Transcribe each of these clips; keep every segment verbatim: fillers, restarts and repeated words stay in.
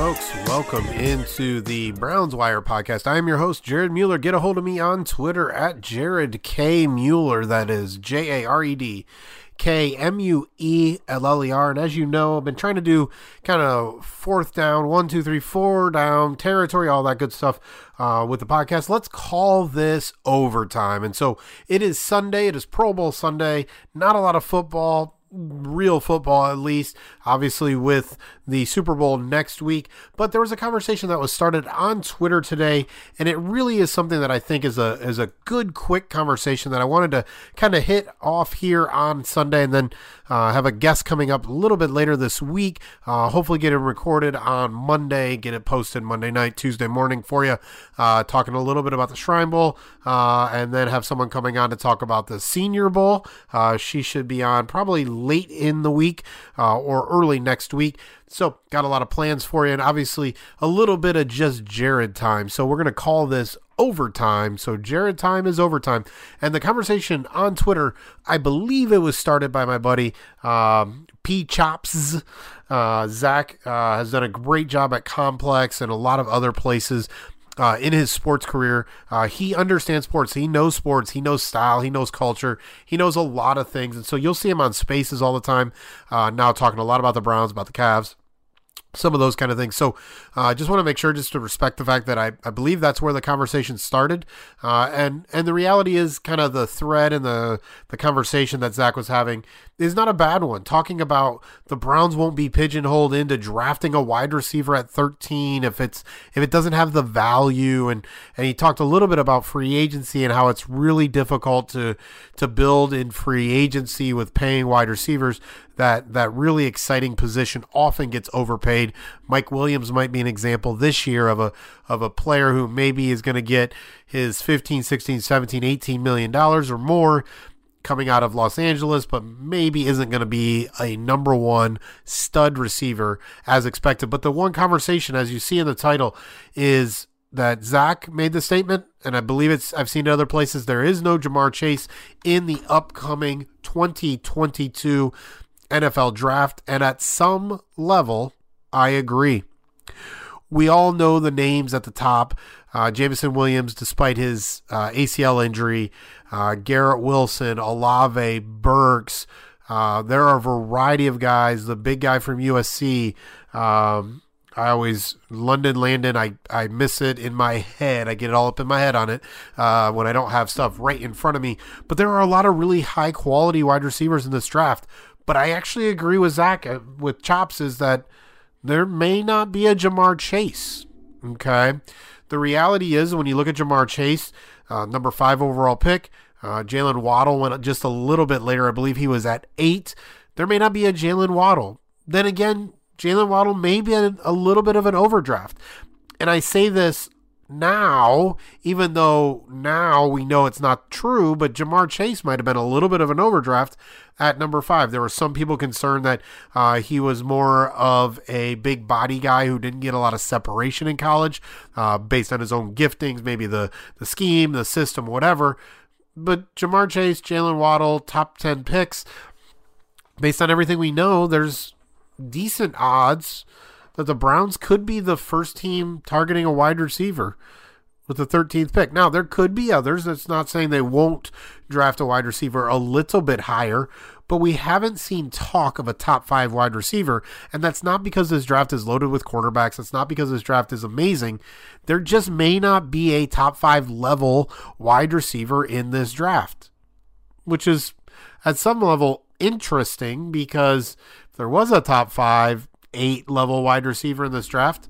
folks. Welcome into the Browns Wire podcast. I am your host, Jared Mueller. Get a hold of me on Twitter at Jared K. Mueller. That is J A R E D K M U E L L E R. And as you know, I've been trying to do kind of fourth down, one, two, three, four down territory, all that good stuff uh, with the podcast. Let's call this overtime. And so it is Sunday. It is Pro Bowl Sunday. Not a lot of football. Real football, at least, obviously with the Super Bowl next week. But there was a conversation that was started on Twitter today, and it really is something that I think is a is a good, quick conversation that I wanted to kind of hit off here on Sunday, and then uh, have a guest coming up a little bit later this week. Uh, hopefully get it recorded on Monday, get it posted Monday night, Tuesday morning for you, uh, talking a little bit about the Shrine Bowl, uh, and then have someone coming on to talk about the Senior Bowl. Uh, she should be on probably late in the week uh, or early next week. So got a lot of plans for you, and obviously a little bit of just Jared time. So we're going to call this overtime. So Jared time is overtime. And the conversation on Twitter, I believe it was started by my buddy um, P Chops. Uh, Zach uh, has done a great job at Complex and a lot of other places. Uh, in his sports career, uh, he understands sports. He knows sports. He knows style. He knows culture. He knows a lot of things. And so you'll see him on Spaces all the time. Uh, now talking a lot about the Browns, about the Cavs, some of those kind of things. So I uh, just want to make sure just to respect the fact that I, I believe that's where the conversation started. Uh, and, and the reality is kind of the thread and the, the conversation that Zach was having is not a bad one. Talking about the Browns won't be pigeonholed into drafting a wide receiver at thirteen if it's if it doesn't have the value. And, and he talked a little bit about free agency and how it's really difficult to to build in free agency with paying wide receivers. That that really exciting position often gets overpaid. Mike Williams might be an example this year of a of a player who maybe is going to get his fifteen, sixteen, seventeen, eighteen million dollars or more coming out of Los Angeles, but maybe isn't going to be a number one stud receiver as expected. But the one conversation, as you see in the title, is that Zach made the statement, and I believe it's I've seen it other places, there is no Ja'Marr Chase in the upcoming twenty twenty-two N F L draft, and at some level, I agree. We all know the names at the top. Uh, Jameson Williams, despite his uh, A C L injury, uh, Garrett Wilson, Olave, Burks. Uh, there are a variety of guys. The big guy from U S C. Um, I always, London Landon, I, I miss it in my head. I get it all up in my head on it uh, when I don't have stuff right in front of me. But there are a lot of really high-quality wide receivers in this draft. But I actually agree with Zach, uh, with Chops, is that there may not be a Ja'Marr Chase, okay? The reality is when you look at Ja'Marr Chase, uh, number five overall pick, uh, Jalen Waddle went just a little bit later. I believe he was at eight. There may not be a Jalen Waddle. Then again, Jalen Waddle may be a, a little bit of an overdraft. And I say this now, even though now we know it's not true, but Ja'Marr Chase might have been a little bit of an overdraft at number five. There were some people concerned that uh, he was more of a big body guy who didn't get a lot of separation in college uh, based on his own giftings, maybe the, the scheme, the system, whatever. But Ja'Marr Chase, Jalen Waddle, top ten picks, based on everything we know, there's decent odds that the Browns could be the first team targeting a wide receiver with the thirteenth pick. Now, there could be others. That's not saying they won't draft a wide receiver a little bit higher, but we haven't seen talk of a top five wide receiver, and that's not because this draft is loaded with quarterbacks. It's not because this draft is amazing. There just may not be a top five level wide receiver in this draft, which is at some level interesting because if there was a top five, eight level wide receiver in this draft,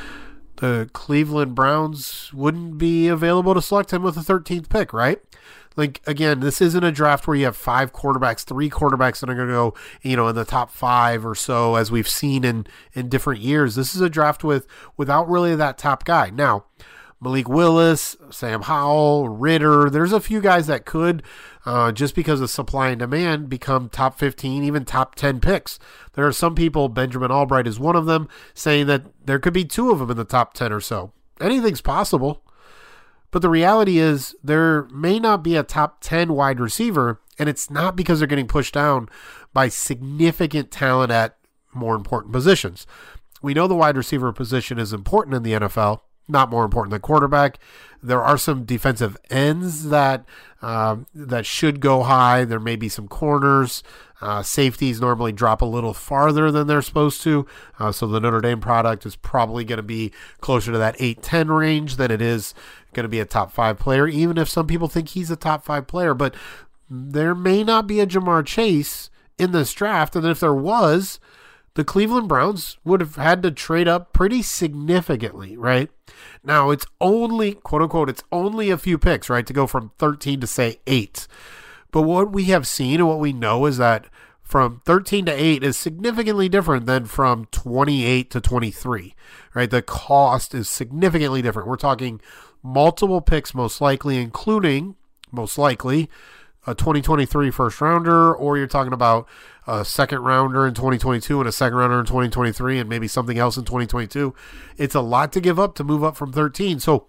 the Cleveland Browns wouldn't be available to select him with the thirteenth pick, right? Like, again, this isn't a draft where you have five quarterbacks, three quarterbacks that are going to go, you know, in the top five or so, as we've seen in, in different years. This is a draft with without really that top guy. Now, Malik Willis, Sam Howell, Ritter, there's a few guys that could, uh, just because of supply and demand, become top fifteen, even top ten picks. There are some people, Benjamin Albright is one of them, saying that there could be two of them in the top ten or so. Anything's possible. But the reality is there may not be a top ten wide receiver, and it's not because they're getting pushed down by significant talent at more important positions. we know the wide receiver position is important in the N F L, not more important than quarterback. There are some defensive ends that um, that should go high. There may be some corners. Uh, safeties normally drop a little farther than they're supposed to. Uh, so the Notre Dame product is probably going to be closer to that eight ten range than it is going to be a top five player, even if some people think he's a top five player. But there may not be a Ja'Marr Chase in this draft. And if there was, the Cleveland Browns would have had to trade up pretty significantly, right? Now, it's only, quote unquote, it's only a few picks, right, to go from thirteen to, say, eight. But what we have seen and what we know is that from thirteen to eight is significantly different than from twenty-eight to twenty-three, right? The cost is significantly different. We're talking multiple picks, most likely, including, most likely, a twenty twenty-three first rounder, or you're talking about a second rounder in twenty twenty-two and a second rounder in twenty twenty-three and maybe something else in twenty twenty-two. It's a lot to give up to move up from thirteen. So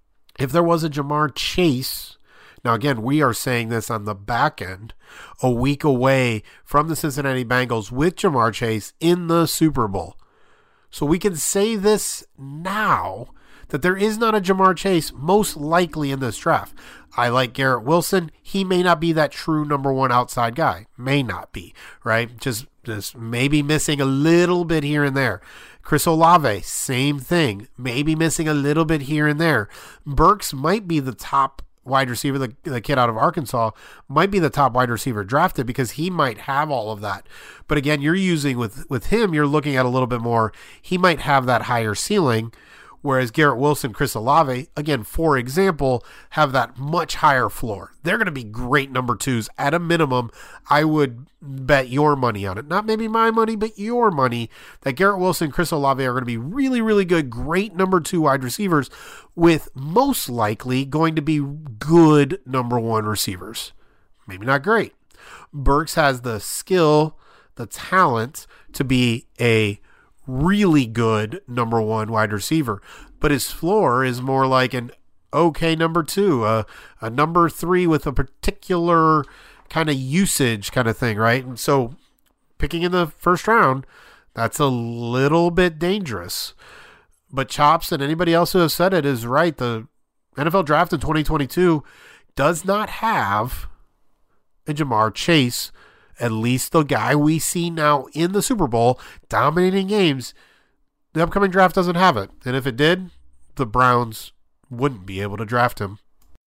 if there was a Ja'Marr Chase, now again, we are saying this on the back end, a week away from the Cincinnati Bengals with Ja'Marr Chase in the Super Bowl. So we can say this now, that there is not a Ja'Marr Chase most likely in this draft. I like Garrett Wilson. He may not be that true number one outside guy. May not be, right? Just, just maybe missing a little bit here and there. Chris Olave, same thing. Maybe missing a little bit here and there. Burks might be the top wide receiver, the, the kid out of Arkansas, might be the top wide receiver drafted because he might have all of that. But again, you're using with, with him, you're looking at a little bit more. He might have that higher ceiling. Whereas Garrett Wilson, Chris Olave, again, for example, have that much higher floor. They're going to be great number twos. At a minimum, I would bet your money on it. Not maybe my money, but your money, that Garrett Wilson, Chris Olave are going to be really, really good, great number two wide receivers with most likely going to be good number one receivers. Maybe not great. Burks has the skill, the talent to be a really good number one wide receiver, but his floor is more like an okay number two, a, a number three with a particular kind of usage kind of thing, right? And so picking in the first round, that's a little bit dangerous. But Chops and anybody else who has said it is right. The N F L draft in twenty twenty-two does not have a Ja'Marr Chase. At least the guy we see now in the Super Bowl dominating games, the upcoming draft doesn't have it. And if it did, the Browns wouldn't be able to draft him.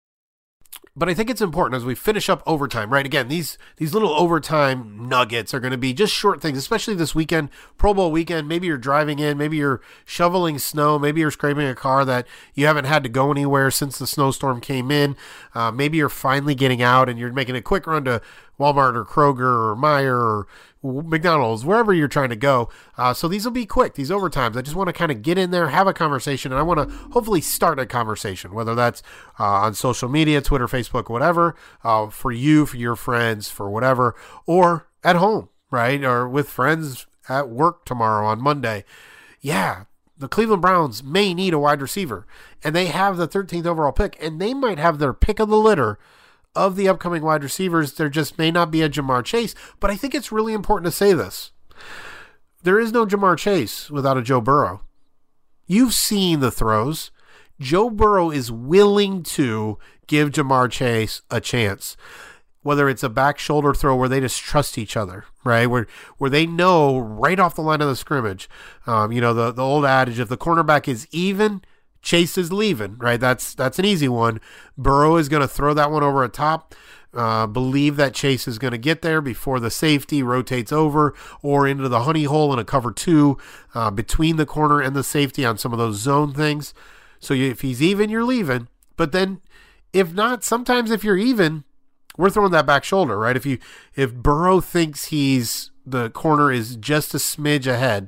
But I think it's important as we finish up overtime, right? Again, these these little overtime nuggets are going to be just short things, especially this weekend, Pro Bowl weekend. Maybe you're driving in, maybe you're shoveling snow, maybe you're scraping a car that you haven't had to go anywhere since the snowstorm came in. Uh, maybe you're finally getting out and you're making a quick run to Walmart or Kroger or Meijer or McDonald's, wherever you're trying to go. Uh, so these will be quick, these overtimes. I just want to kind of get in there, have a conversation, and I want to hopefully start a conversation, whether that's uh, on social media, Twitter, Facebook, whatever, uh, for you, for your friends, for whatever, or at home, right? Or with friends at work tomorrow on Monday. Yeah, the Cleveland Browns may need a wide receiver, and they have the thirteenth overall pick, and they might have their pick of the litter of the upcoming wide receivers. There just may not be a Ja'Marr Chase, but I think it's really important to say this. There is no Ja'Marr Chase without a Joe Burrow. You've seen the throws. Joe Burrow is willing to give Ja'Marr Chase a chance, whether it's a back shoulder throw where they just trust each other, right? Where where they know right off the line of the scrimmage. Um, you know, the, the old adage, if the cornerback is even, Chase is leaving, right? That's that's an easy one. Burrow is going to throw that one over a top. Uh, believe that Chase is going to get there before the safety rotates over or into the honey hole in a cover two uh, between the corner and the safety on some of those zone things. So if he's even, you're leaving. But then if not, sometimes if you're even, we're throwing that back shoulder, right? If you if Burrow thinks he's the corner is just a smidge ahead,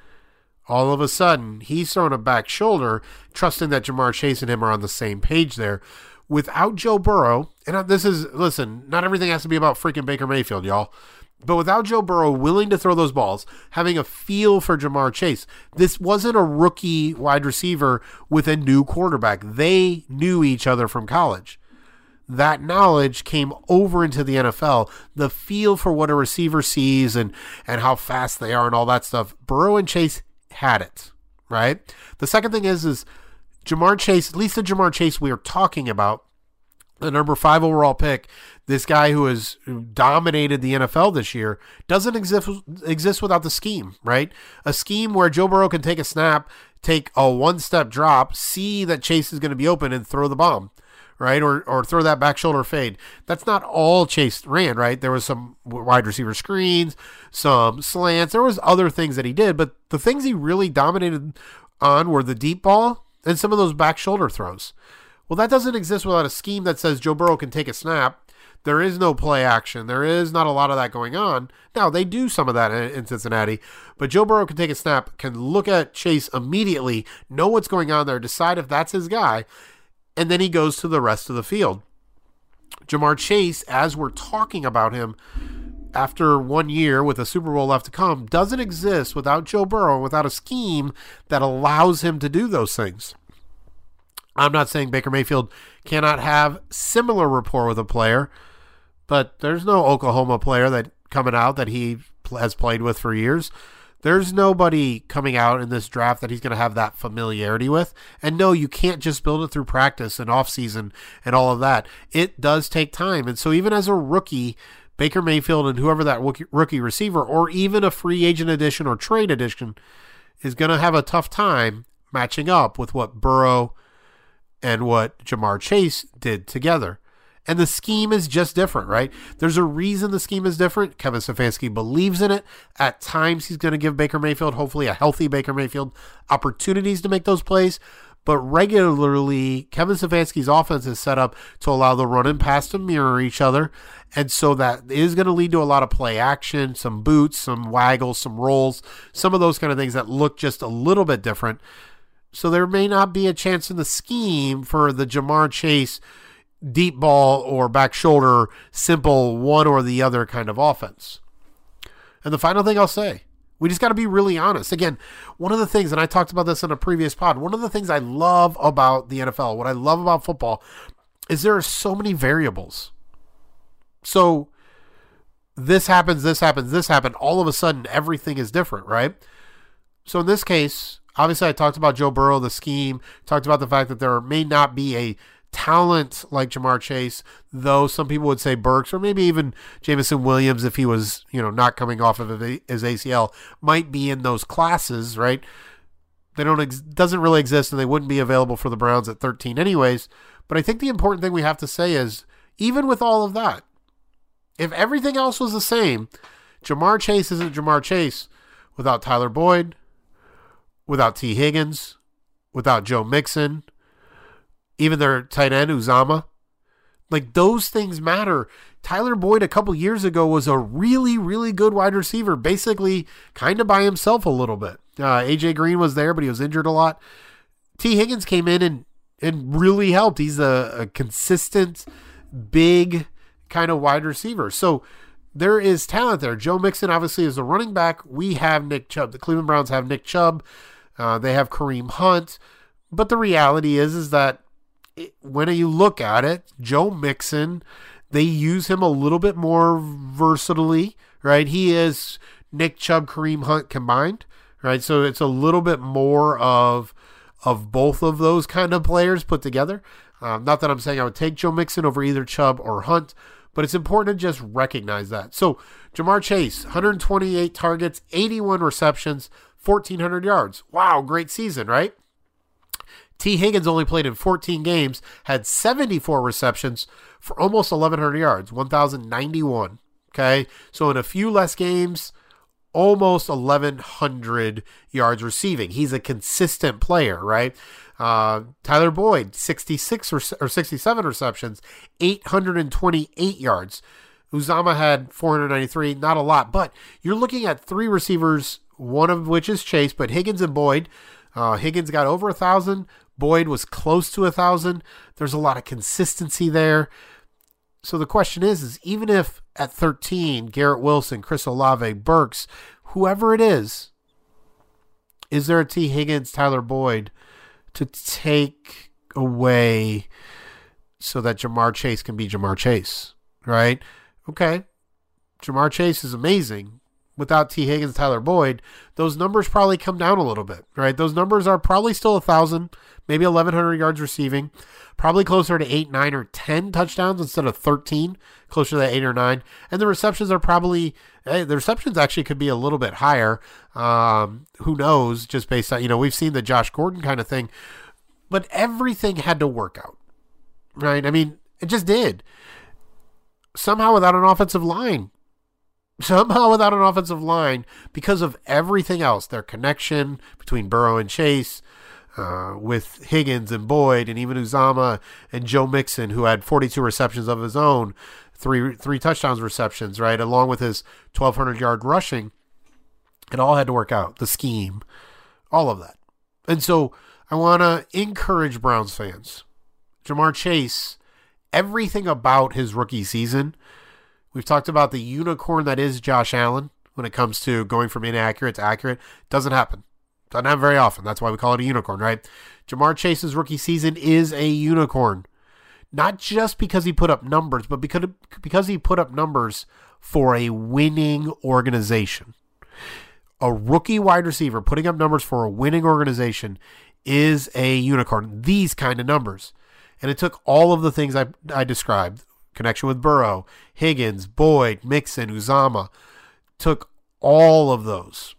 all of a sudden, he's throwing a back shoulder, trusting that Ja'Marr Chase and him are on the same page there. Without Joe Burrow, and this is, listen, not everything has to be about freaking Baker Mayfield, y'all. But without Joe Burrow willing to throw those balls, having a feel for Ja'Marr Chase, this wasn't a rookie wide receiver with a new quarterback. They knew each other from college. That knowledge came over into the N F L. The feel for what a receiver sees and, and how fast they are and all that stuff. Burrow and Chase had it, right? The second thing is, is Ja'Marr Chase, at least the Ja'Marr Chase we are talking about, the number five overall pick, this guy who has dominated the N F L this year, doesn't exist exist without the scheme, right? A scheme where Joe Burrow can take a snap, take a one-step drop, see that Chase is going to be open, and throw the bomb, right? Or or throw that back shoulder fade. That's not all Chase ran, right? There was some wide receiver screens, some slants. There was other things that he did, but the things he really dominated on were the deep ball and some of those back shoulder throws. Well, that doesn't exist without a scheme that says Joe Burrow can take a snap. There is no play action. There is not a lot of that going on. Now, they do some of that in Cincinnati, but Joe Burrow can take a snap, can look at Chase immediately, know what's going on there, decide if that's his guy, and then he goes to the rest of the field. Ja'Marr Chase, as we're talking about him, after one year with a Super Bowl left to come, doesn't exist without Joe Burrow, without a scheme that allows him to do those things. I'm not saying Baker Mayfield cannot have similar rapport with a player, but there's no Oklahoma player that coming out that he has played with for years. There's nobody coming out in this draft that he's going to have that familiarity with. And no, you can't just build it through practice and offseason and all of that. It does take time. And so even as a rookie, Baker Mayfield and whoever that rookie receiver or even a free agent addition or trade addition is going to have a tough time matching up with what Burrow and what Ja'Marr Chase did together. And the scheme is just different, right? There's a reason the scheme is different. Kevin Stefanski believes in it. At times, he's going to give Baker Mayfield, hopefully a healthy Baker Mayfield, opportunities to make those plays. But regularly, Kevin Stefanski's offense is set up to allow the run and pass to mirror each other. And so that is going to lead to a lot of play action, some boots, some waggles, some rolls, some of those kind of things that look just a little bit different. So there may not be a chance in the scheme for the Ja'Marr Chase deep ball or back shoulder, simple one or the other kind of offense. And the final thing I'll say, we just got to be really honest. Again, one of the things, and I talked about this in a previous pod, one of the things I love about the N F L, what I love about football, is there are so many variables. So this happens, this happens, this happened. All of a sudden, everything is different, right? So in this case, obviously I talked about Joe Burrow, the scheme, talked about the fact that there may not be a talent like Ja'Marr Chase, though some people would say Burks or maybe even Jameson Williams, if he was, you know, not coming off of his A C L, might be in those classes, right? They don't ex- doesn't really exist, and they wouldn't be available for the Browns at thirteen anyways. But I think the important thing we have to say is, even with all of that, if everything else was the same, Ja'Marr Chase isn't Ja'Marr Chase without Tyler Boyd, without T. Higgins, without Joe Mixon, even their tight end, Uzomah. Like, those things matter. Tyler Boyd a couple years ago was a really, really good wide receiver, basically kind of by himself a little bit. Uh, A J Green was there, but he was injured a lot. T. Higgins came in and, and really helped. He's a, a consistent, big kind of wide receiver. So there is talent there. Joe Mixon obviously is a running back. We have Nick Chubb. The Cleveland Browns have Nick Chubb. Uh, they have Kareem Hunt. But the reality is, is that when you look at it, Joe Mixon, they use him a little bit more versatilely, right? He is Nick Chubb, Kareem Hunt combined, right? So it's a little bit more of of both of those kind of players put together. Um, not that I'm saying I would take Joe Mixon over either Chubb or Hunt, but it's important to just recognize that. So Ja'Marr Chase, one hundred twenty-eight targets, eighty-one receptions, fourteen hundred yards. Wow, great season, right? T. Higgins only played in fourteen games, had seventy-four receptions for almost eleven hundred yards, one thousand ninety-one. Okay, so in a few less games, almost eleven hundred yards receiving. He's a consistent player, right? Uh, Tyler Boyd, sixty-six or, or sixty-seven receptions, eight hundred twenty-eight yards. Uzomah had four hundred ninety-three, not a lot, but you're looking at three receivers, one of which is Chase, but Higgins and Boyd. Uh, Higgins got over a thousand. Boyd was close to a thousand. There's a lot of consistency there. So the question is, is even if at thirteen, Garrett Wilson, Chris Olave, Burks, whoever it is, is there a T. Higgins, Tyler Boyd to take away so that Ja'Marr Chase can be Ja'Marr Chase, right? Okay, Ja'Marr Chase is amazing. without T. Higgins, Tyler Boyd, those numbers probably come down a little bit, right? Those numbers are probably still one thousand, maybe eleven hundred yards receiving, probably closer to eight, nine, or ten touchdowns instead of thirteen, closer to that eight or nine. And the receptions are probably, hey, the receptions actually could be a little bit higher. Um, who knows, just based on, you know, we've seen the Josh Gordon kind of thing, but everything had to work out, right? I mean, it just did. Somehow without an offensive line, somehow without an offensive line, because of everything else, their connection between Burrow and Chase, uh, with Higgins and Boyd, and even Uzama and Joe Mixon, who had forty-two receptions of his own, three three touchdowns receptions, right, along with his twelve hundred yard rushing. It all had to work out. The scheme, all of that. And so I want to encourage Browns fans. Ja'Marr Chase, everything about his rookie season, we've talked about the unicorn that is Josh Allen when it comes to going from inaccurate to accurate. Doesn't happen. Doesn't happen very often. That's why we call it a unicorn, right? Ja'Marr Chase's rookie season is a unicorn. Not just because he put up numbers, but because, because he put up numbers for a winning organization. A rookie wide receiver putting up numbers for a winning organization is a unicorn. These kind of numbers. And it took all of the things I, I described, connection with Burrow, Higgins, Boyd, Mixon, Uzama, took all of those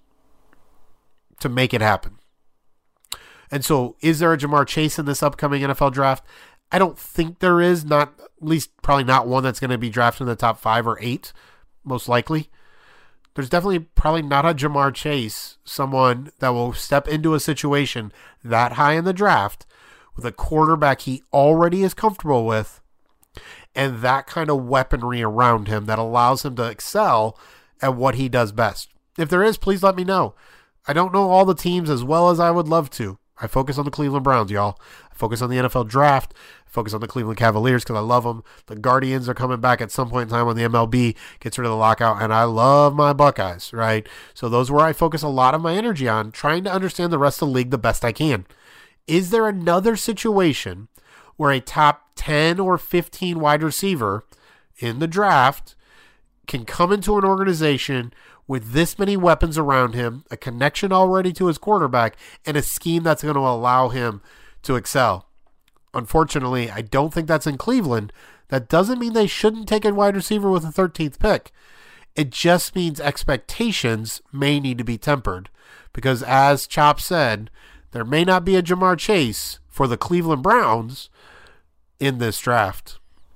to make it happen. And so is there a Ja'Marr Chase in this upcoming N F L draft? I don't think there is, not at least probably not one that's going to be drafted in the top five or eight, most likely. There's definitely probably not a Ja'Marr Chase, someone that will step into a situation that high in the draft with a quarterback he already is comfortable with and that kind of weaponry around him that allows him to excel at what he does best. If there is, please let me know. I don't know all the teams as well as I would love to. I focus on the Cleveland Browns, y'all. I focus on the N F L draft. I focus on the Cleveland Cavaliers because I love them. The Guardians are coming back at some point in time when the M L B gets rid of the lockout, and I love my Buckeyes, right? So those are where I focus a lot of my energy on, trying to understand the rest of the league the best I can. Is there another situation where a top ten or fifteen wide receiver in the draft can come into an organization with this many weapons around him, a connection already to his quarterback, and a scheme that's going to allow him to excel? Unfortunately, I don't think that's in Cleveland. That doesn't mean they shouldn't take a wide receiver with the thirteenth pick. It just means expectations may need to be tempered. Because as Chop said, there may not be a Ja'Marr Chase for the Cleveland Browns in this draft.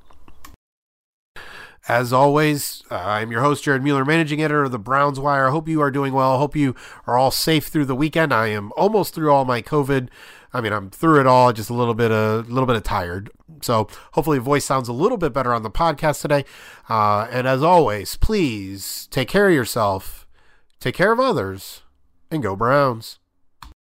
As always, uh, I'm your host, Jared Mueller, managing editor of the Browns Wire. I hope you are doing well. I hope you are all safe through the weekend. I am almost through all my COVID. I mean, I'm through it all, just a little bit of, a little bit of tired. So hopefully the voice sounds a little bit better on the podcast today. Uh, and as always, please take care of yourself, take care of others, and go Browns.